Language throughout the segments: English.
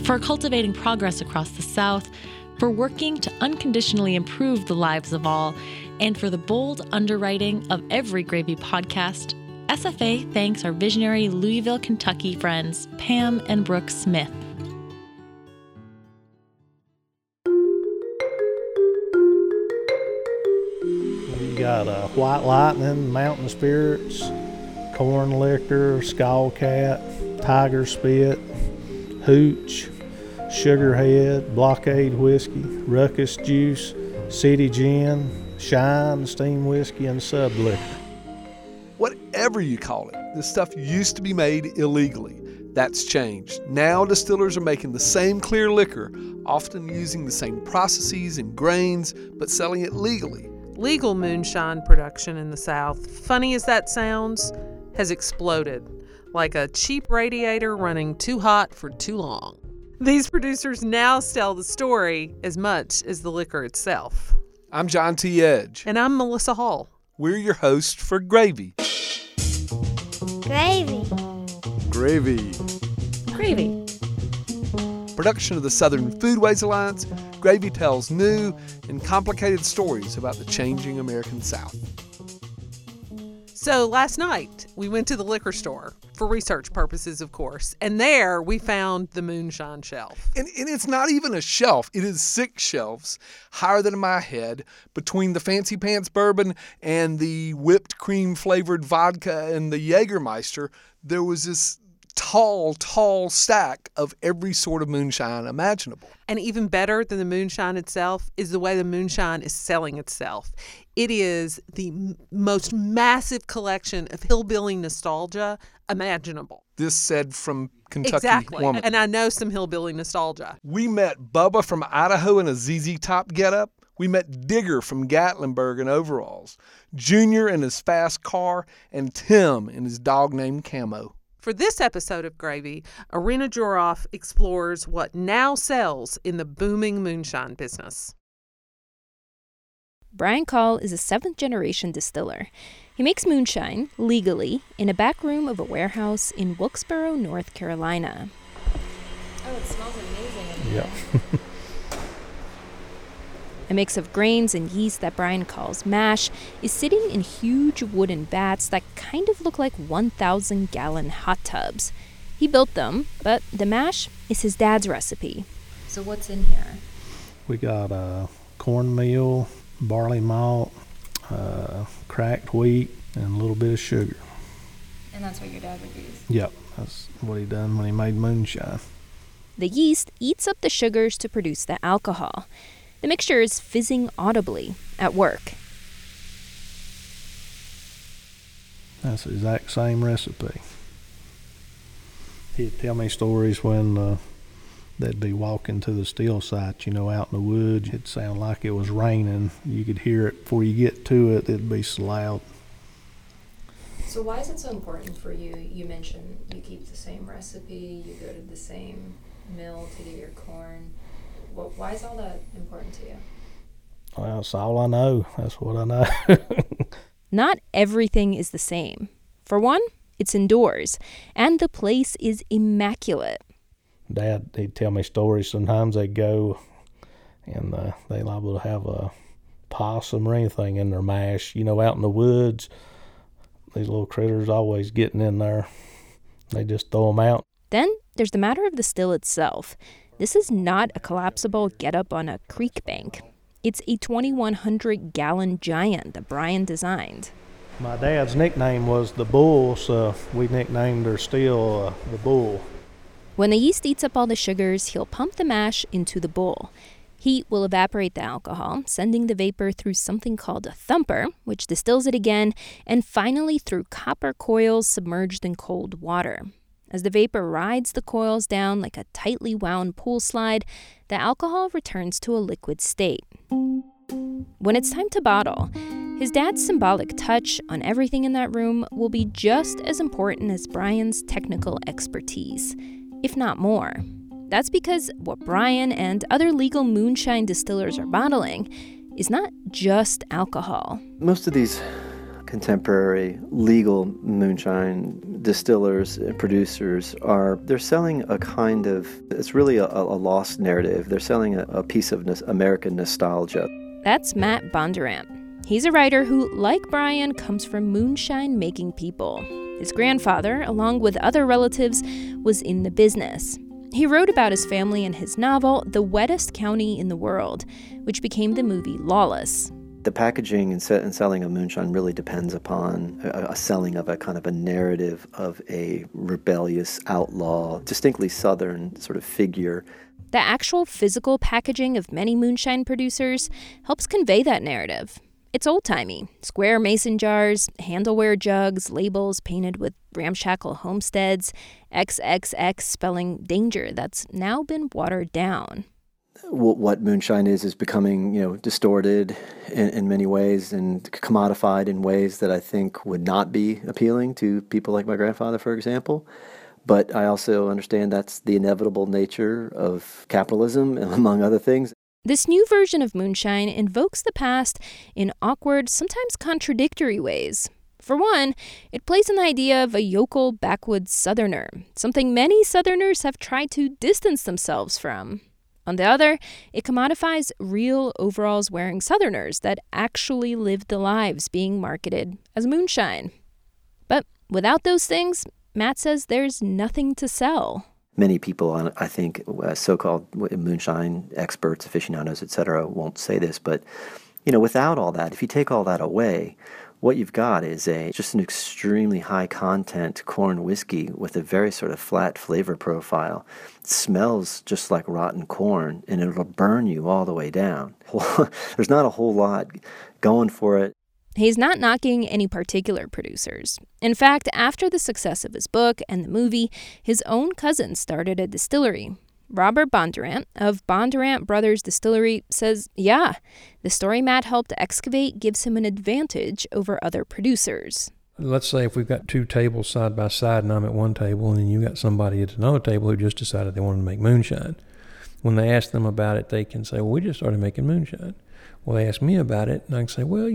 for cultivating progress across the South, for working to unconditionally improve the lives of all, and for the bold underwriting of every Gravy podcast, SFA thanks our visionary Louisville, Kentucky friends, Pam and Brooke Smith. You got White Lightning, Mountain Spirits, Corn Liquor, Skull Cat, Tiger Spit, Hooch, Sugarhead, Blockade Whiskey, Ruckus Juice, City Gin, Shine, Steam Whiskey, and Sub Liquor. Whatever you call it, this stuff used to be made illegally. That's changed. Now distillers are making the same clear liquor, often using the same processes and grains, but selling it legally. Legal moonshine production in the South, funny as that sounds, has exploded, like a cheap radiator running too hot for too long. These producers now tell the story as much as the liquor itself. I'm John T. Edge. And I'm Melissa Hall. We're your hosts for Gravy. Gravy. Gravy. Gravy. Production of the Southern Foodways Alliance, Gravy tells new and complicated stories about the changing American South. So last night, we went to the liquor store, for research purposes, of course, and there we found the moonshine shelf. And it's not even a shelf. It is 6 shelves, higher than my head, between the Fancy Pants bourbon and the whipped cream flavored vodka and the Jägermeister. There was this tall stack of every sort of moonshine imaginable. And even better than the moonshine itself is the way the moonshine is selling itself. It is the most massive collection of hillbilly nostalgia imaginable. This said from Kentucky exactly. woman. And I know some hillbilly nostalgia. We met Bubba from Idaho in a ZZ Top getup. We met Digger from Gatlinburg in overalls, Junior in his fast car, and Tim in his dog named Camo. For this episode of Gravy, Irina Joroff explores what now sells in the booming moonshine business. Brian Call is a 7th-generation distiller. He makes moonshine, legally, in a back room of a warehouse in Wilkesboro, North Carolina. Oh, it smells amazing. Yeah. A mix of grains and yeast that Brian calls mash is sitting in huge wooden vats that kind of look like 1,000-gallon hot tubs. He built them, but the mash is his dad's recipe. So what's in here? We got cornmeal, barley malt, cracked wheat, and a little bit of sugar. And that's what your dad would use? Yep, that's what he done when he made moonshine. The yeast eats up the sugars to produce the alcohol. The mixture is fizzing audibly at work. That's the exact same recipe. He'd tell me stories when they'd be walking to the still site, out in the woods. It'd sound like it was raining. You could hear it before you get to it. It'd be so loud. So why is it so important for you? You mentioned you keep the same recipe, you go to the same mill to get your corn. Why is all that important to you? Well, that's all I know. That's what I know. Not everything is the same. For one, it's indoors, and the place is immaculate. Dad, he'd tell me stories. Sometimes they'd go and they're liable to have a possum or anything in their mash. Out in the woods, these little critters always getting in there. They just throw them out. Then there's the matter of the still itself. This is not a collapsible get-up on a creek bank. It's a 2,100-gallon giant that Brian designed. My dad's nickname was the Bull, so we nicknamed her still the Bull. When the yeast eats up all the sugars, he'll pump the mash into the bowl. Heat will evaporate the alcohol, sending the vapor through something called a thumper, which distills it again, and finally through copper coils submerged in cold water. As the vapor rides the coils down like a tightly wound pool slide, the alcohol returns to a liquid state. When it's time to bottle, his dad's symbolic touch on everything in that room will be just as important as Brian's technical expertise, if not more. That's because what Brian and other legal moonshine distillers are bottling is not just alcohol. Most of these contemporary legal moonshine distillers and producers they're selling a kind of, it's really a lost narrative. They're selling a piece of American nostalgia. That's Matt Bondurant. He's a writer who, like Brian, comes from moonshine-making people. His grandfather, along with other relatives, was in the business. He wrote about his family in his novel, The Wettest County in the World, which became the movie Lawless. The packaging and selling of moonshine really depends upon a selling of a kind of a narrative of a rebellious outlaw, distinctly Southern sort of figure. The actual physical packaging of many moonshine producers helps convey that narrative. It's old-timey. Square mason jars, handleware jugs, labels painted with ramshackle homesteads, XXX spelling danger that's now been watered down. What moonshine is becoming, distorted in many ways and commodified in ways that I think would not be appealing to people like my grandfather, for example. But I also understand that's the inevitable nature of capitalism, among other things. This new version of moonshine invokes the past in awkward, sometimes contradictory ways. For one, it plays on the idea of a yokel backwoods Southerner, something many Southerners have tried to distance themselves from. On the other, it commodifies real overalls-wearing Southerners that actually lived the lives being marketed as moonshine. But without those things, Matt says there's nothing to sell. Many people, I think, so-called moonshine experts, aficionados, etc., won't say this, but without all that, if you take all that away, what you've got is just an extremely high-content corn whiskey with a very sort of flat flavor profile. It smells just like rotten corn, and it'll burn you all the way down. There's not a whole lot going for it. He's not knocking any particular producers. In fact, after the success of his book and the movie, his own cousin started a distillery. Robert Bondurant of Bondurant Brothers Distillery says, yeah, the story Matt helped excavate gives him an advantage over other producers. Let's say if we've got two tables side by side and I'm at one table and then you got somebody at another table who just decided they wanted to make moonshine. When they ask them about it, they can say, well, we just started making moonshine. Well, they ask me about it, and I can say, well,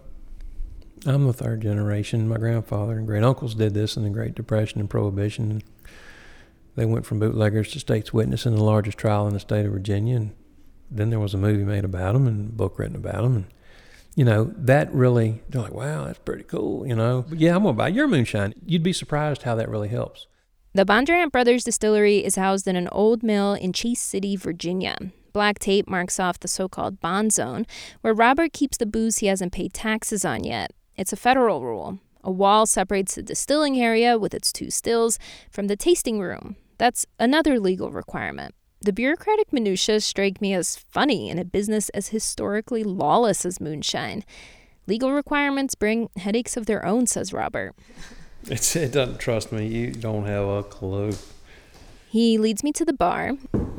I'm the third generation. My grandfather and great uncles did this in the Great Depression and Prohibition. And they went from bootleggers to state's witness in the largest trial in the state of Virginia. And then there was a movie made about them and a book written about them. And, that really, they're like, wow, that's pretty cool, But yeah, I'm going to buy your moonshine. You'd be surprised how that really helps. The Bondurant Brothers Distillery is housed in an old mill in Chase City, Virginia. Black tape marks off the so-called bond zone, where Robert keeps the booze he hasn't paid taxes on yet. It's a federal rule. A wall separates the distilling area with its two stills from the tasting room. That's another legal requirement. The bureaucratic minutiae strike me as funny in a business as historically lawless as moonshine. Legal requirements bring headaches of their own, says Robert. It doesn't trust me. You don't have a clue. He leads me to the bar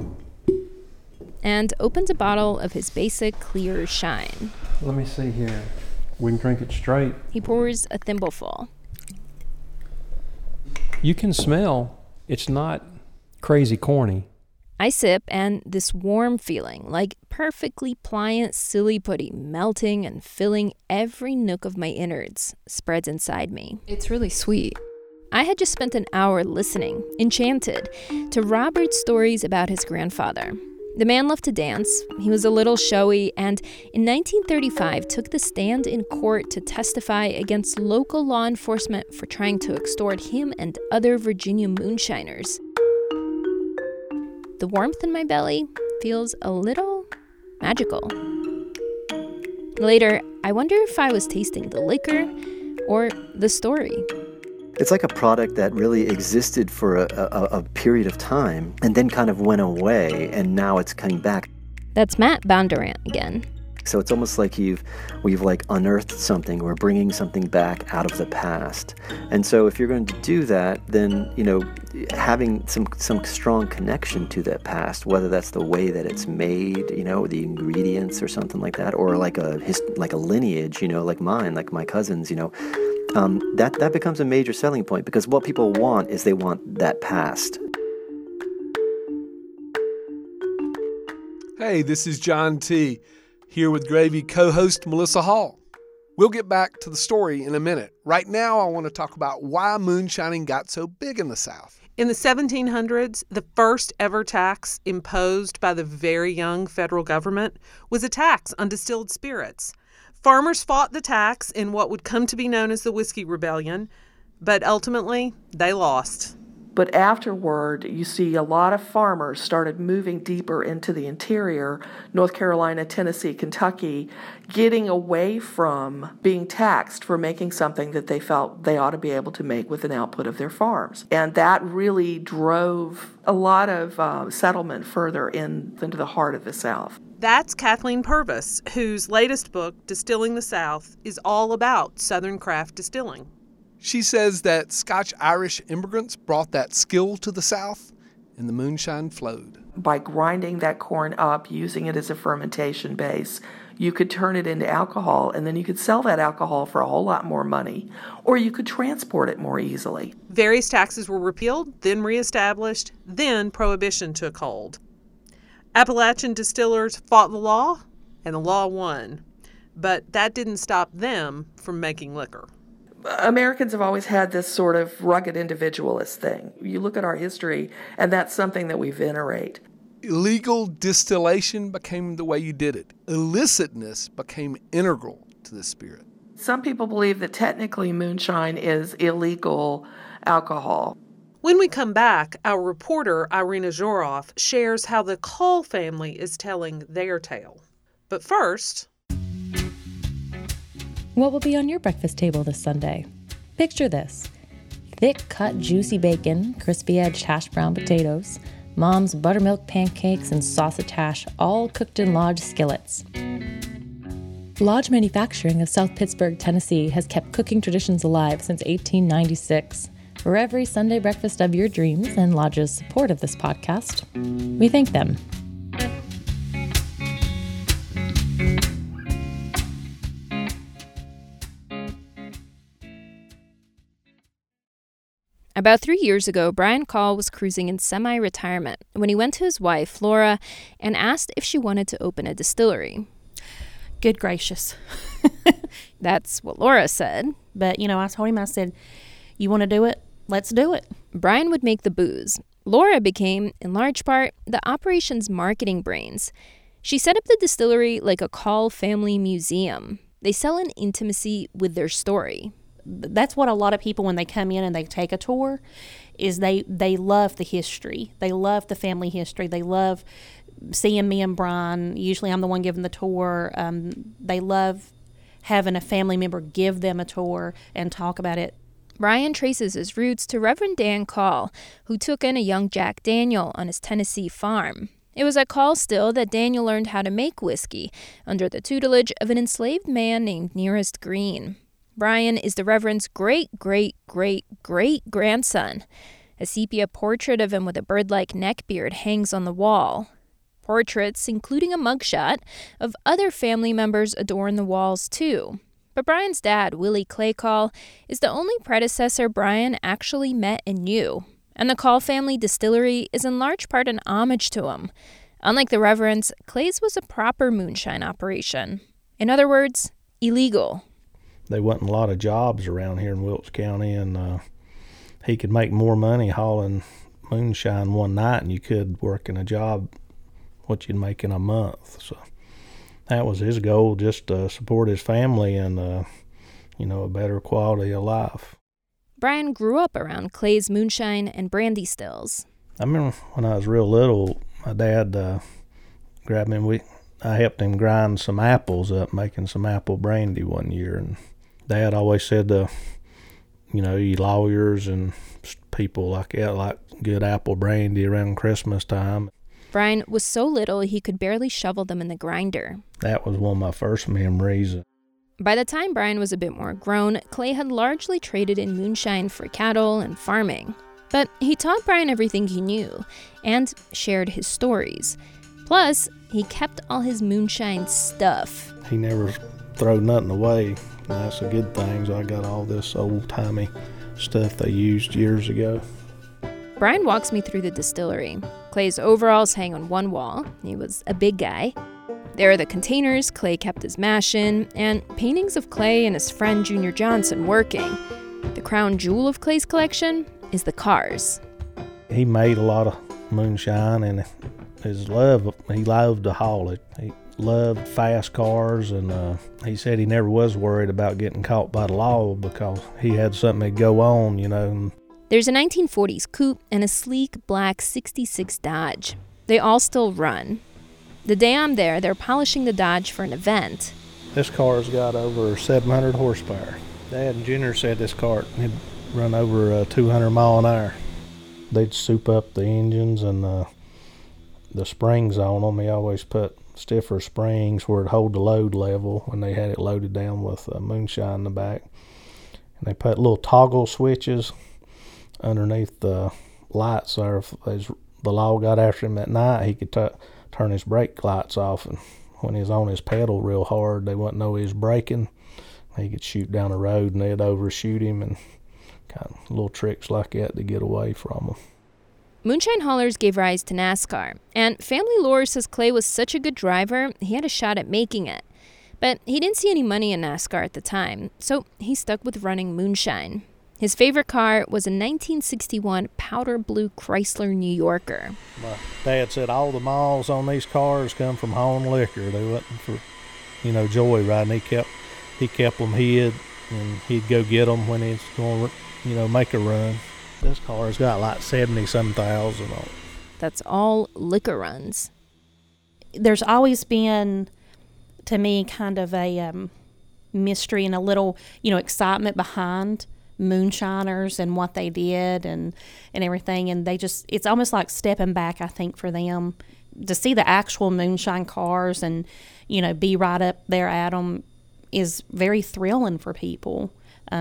and opens a bottle of his basic clear shine. Let me see here. We can drink it straight. He pours a thimbleful. You can smell it's not crazy corny. I sip, and this warm feeling, like perfectly pliant silly putty melting and filling every nook of my innards, spreads inside me. It's really sweet. I had just spent an hour listening, enchanted, to Robert's stories about his grandfather. The man loved to dance, he was a little showy, and in 1935 took the stand in court to testify against local law enforcement for trying to extort him and other Virginia moonshiners. The warmth in my belly feels a little magical. Later, I wonder if I was tasting the liquor or the story. It's like a product that really existed for a period of time and then kind of went away, and now it's coming back. That's Matt Bondurant again. So it's almost like we've like unearthed something. We're bringing something back out of the past. And so if you're going to do that, then, having some strong connection to that past, whether that's the way that it's made, the ingredients or something like that, or like a lineage, like mine, like my cousins, that becomes a major selling point, because what people want is they want that past. Hey, this is John T., here with Gravy co-host Melissa Hall. We'll get back to the story in a minute. Right now, I want to talk about why moonshining got so big in the South. In the 1700s, the first ever tax imposed by the very young federal government was a tax on distilled spirits. Farmers fought the tax in what would come to be known as the Whiskey Rebellion, but ultimately, they lost. But afterward, you see a lot of farmers started moving deeper into the interior, North Carolina, Tennessee, Kentucky, getting away from being taxed for making something that they felt they ought to be able to make with an output of their farms. And that really drove a lot of settlement further into the heart of the South. That's Kathleen Purvis, whose latest book, Distilling the South, is all about Southern craft distilling. She says that Scotch-Irish immigrants brought that skill to the South, and the moonshine flowed. By grinding that corn up, using it as a fermentation base, you could turn it into alcohol, and then you could sell that alcohol for a whole lot more money, or you could transport it more easily. Various taxes were repealed, then reestablished, then Prohibition took hold. Appalachian distillers fought the law, and the law won. But that didn't stop them from making liquor. Americans have always had this sort of rugged individualist thing. You look at our history, and that's something that we venerate. Illegal distillation became the way you did it. Illicitness became integral to the spirit. Some people believe that technically moonshine is illegal alcohol. When we come back, our reporter, Irina Zhorov, shares how the Call family is telling their tale. But first... What will be on your breakfast table this Sunday? Picture this. Thick-cut, juicy bacon, crispy-edged hash brown potatoes, Mom's buttermilk pancakes, and sausage hash, all cooked in Lodge skillets. Lodge Manufacturing of South Pittsburgh, Tennessee, has kept cooking traditions alive since 1896. For every Sunday breakfast of your dreams and Lodge's support of this podcast, we thank them. About 3 years ago, Brian Call was cruising in semi-retirement when he went to his wife, Laura, and asked if she wanted to open a distillery. Good gracious. That's what Laura said. But, I told him, I said, you want to do it? Let's do it. Brian would make the booze. Laura became, in large part, the operation's marketing brains. She set up the distillery like a Call family museum. They sell an intimacy with their story. That's what a lot of people, when they come in and they take a tour, is they love the history. They love the family history. They love seeing me and Brian. Usually I'm the one giving the tour. They love having a family member give them a tour and talk about it. Brian traces his roots to Reverend Dan Call, who took in a young Jack Daniel on his Tennessee farm. It was at Call Still that Daniel learned how to make whiskey under the tutelage of an enslaved man named Nearest Green. Brian is the Reverend's great-great-great-great-grandson. A sepia portrait of him with a bird-like neckbeard hangs on the wall. Portraits, including a mugshot, of other family members adorn the walls, too. But Brian's dad, Willie Clay Call, is the only predecessor Brian actually met and knew. And the Call family distillery is in large part an homage to him. Unlike the Reverend's, Clay's was a proper moonshine operation. In other words, illegal. There wasn't a lot of jobs around here in Wilkes County, and he could make more money hauling moonshine one night than you could working a job what you'd make in a month. So that was his goal, just to support his family and, a better quality of life. Brian grew up around Clay's moonshine and brandy stills. I remember when I was real little, my dad grabbed me. I helped him grind some apples up, making some apple brandy one year, and Dad always said, you lawyers and people like that like good apple brandy around Christmas time. Brian was so little he could barely shovel them in the grinder. That was one of my first memories. By the time Brian was a bit more grown, Clay had largely traded in moonshine for cattle and farming. But he taught Brian everything he knew and shared his stories. Plus, he kept all his moonshine stuff. He never threw nothing away. That's a good thing. So I got all this old-timey stuff they used years ago. Brian walks me through the distillery. Clay's overalls hang on one wall. He was a big guy. There are the containers Clay kept his mash in, and paintings of Clay and his friend Junior Johnson working. The crown jewel of Clay's collection is the cars. He made a lot of moonshine, and he loved to haul it. He loved fast cars, and he said he never was worried about getting caught by the law because he had something to go on, you know. There's a 1940s coupe and a sleek black 66 Dodge. They all still run. The day I'm there, they're polishing the Dodge for an event. This car's got over 700 horsepower. Dad and Junior said this car had run over 200 mile an hour. They'd soup up the engines and the springs on them. He always put stiffer springs where it'd hold the load level when they had it loaded down with moonshine in the back. And they put little toggle switches underneath the lights there. If the law got after him at night, he could turn his brake lights off, and when he was on his pedal real hard, they wouldn't know he was braking. He could shoot down the road, and they'd overshoot him, and kind of little tricks like that to get away from them. Moonshine haulers gave rise to NASCAR, and family lore says Clay was such a good driver, he had a shot at making it. But he didn't see any money in NASCAR at the time, so he stuck with running moonshine. His favorite car was a 1961 powder blue Chrysler New Yorker. My dad said all the miles on these cars come from Home Liquor. They wasn't for, joyriding. He kept them hid, and he'd go get them when he's going to, make a run. This car's got like 70-some thousand on it. That's all liquor runs. There's always been, to me, kind of a mystery and a little, excitement behind moonshiners and what they did and everything, and it's almost like stepping back, I think, for them to see the actual moonshine cars and be right up there at them is very thrilling for people,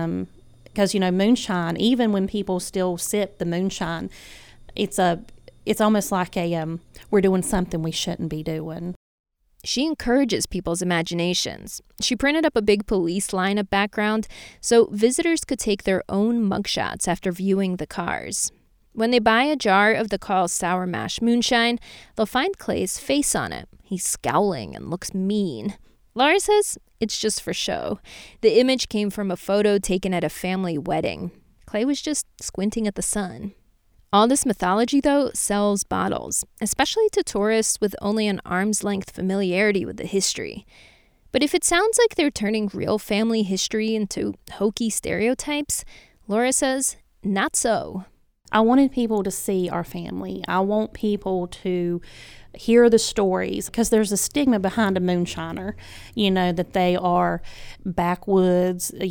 because moonshine, even when people still sip the moonshine, it's almost like we're doing something we shouldn't be doing. She encourages people's imaginations. She printed up a big police lineup background so visitors could take their own mugshots after viewing the cars. When they buy a jar of the Carl Sour Mash moonshine, they'll find Clay's face on it. He's scowling and looks mean. Laura says it's just for show. The image came from a photo taken at a family wedding. Clay was just squinting at the sun. All this mythology, though, sells bottles, especially to tourists with only an arm's length familiarity with the history. But if it sounds like they're turning real family history into hokey stereotypes, Laura says, not so. I wanted people to see our family. I want people to hear the stories, because there's a stigma behind a moonshiner, that they are backwoods, they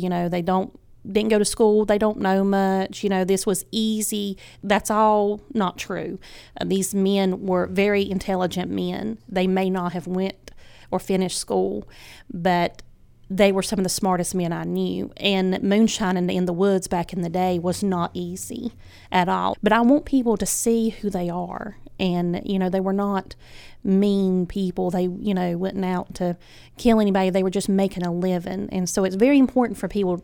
didn't go to school, they don't know much, this was easy. That's all not true. These men were very intelligent men. They may not have went or finished school, but they were some of the smartest men I knew. And moonshining in the woods back in the day was not easy at all. But I want people to see who they are. And, they were not mean people. They, went out to kill anybody. They were just making a living. And so it's very important for people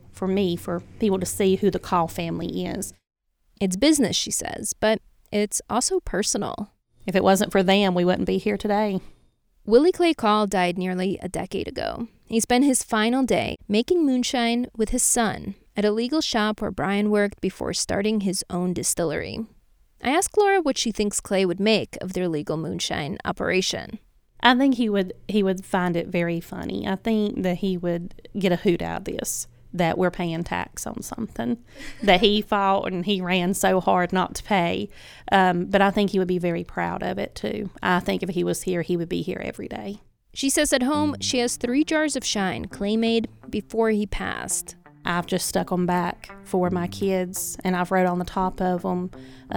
to see who the Call family is. It's business, she says, but it's also personal. If it wasn't for them, we wouldn't be here today. Willie Clay Call died nearly a decade ago. He spent his final day making moonshine with his son at a legal shop where Brian worked before starting his own distillery. I asked Laura what she thinks Clay would make of their legal moonshine operation. I think he would find it very funny. I think that he would get a hoot out of this, that we're paying tax on something that he fought and he ran so hard not to pay. But I think he would be very proud of it, too. I think if he was here, he would be here every day. She says at home she has 3 jars of shine Clay made before he passed. I've just stuck them back for my kids, and I've wrote on the top of them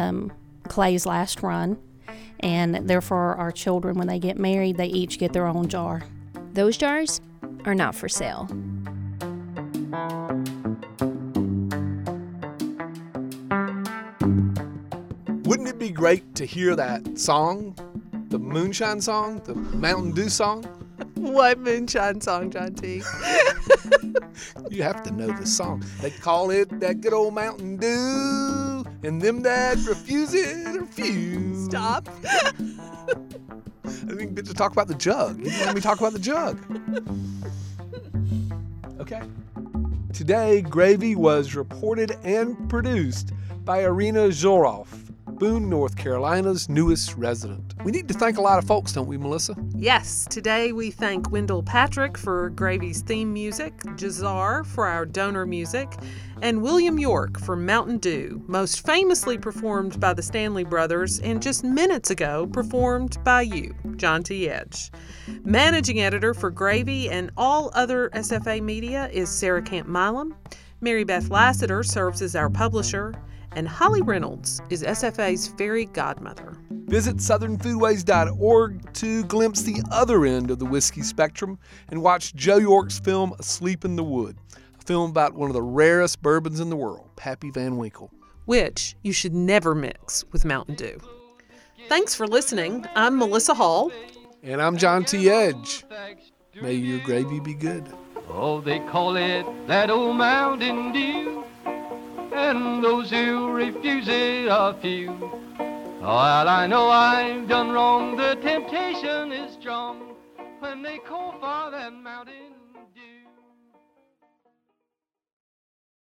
Clay's last run. And therefore, our children, when they get married, they each get their own jar. Those jars are not for sale. Wouldn't it be great to hear that song, the moonshine song, the Mountain Dew song? What moonshine song, John T? You have to know the song. They call it that good old Mountain Dew, and them that refuse it refuse. Stop. didn't even get to talk about the jug. You didn't let me talk about the jug. Okay. Today, Gravy was reported and produced by Irina Zoroff, Boone, North Carolina's newest resident. We need to thank a lot of folks, don't we, Melissa? Yes, today we thank Wendell Patrick for Gravy's theme music, Jazar for our donor music, and William York for Mountain Dew, most famously performed by the Stanley Brothers and just minutes ago performed by you, John T. Edge. Managing editor for Gravy and all other SFA media is Sarah Camp Milam. Mary Beth Lassiter serves as our publisher, and Holly Reynolds is SFA's fairy godmother. Visit southernfoodways.org to glimpse the other end of the whiskey spectrum and watch Joe York's film Asleep in the Wood, a film about one of the rarest bourbons in the world, Pappy Van Winkle, which you should never mix with Mountain Dew. Thanks for listening. I'm Melissa Hall. And I'm John T. Edge. May your gravy be good. Oh, they call it that old Mountain Dew, and those who refuse it are few. Well, I know I've done wrong, the temptation is strong when they call for that Mountain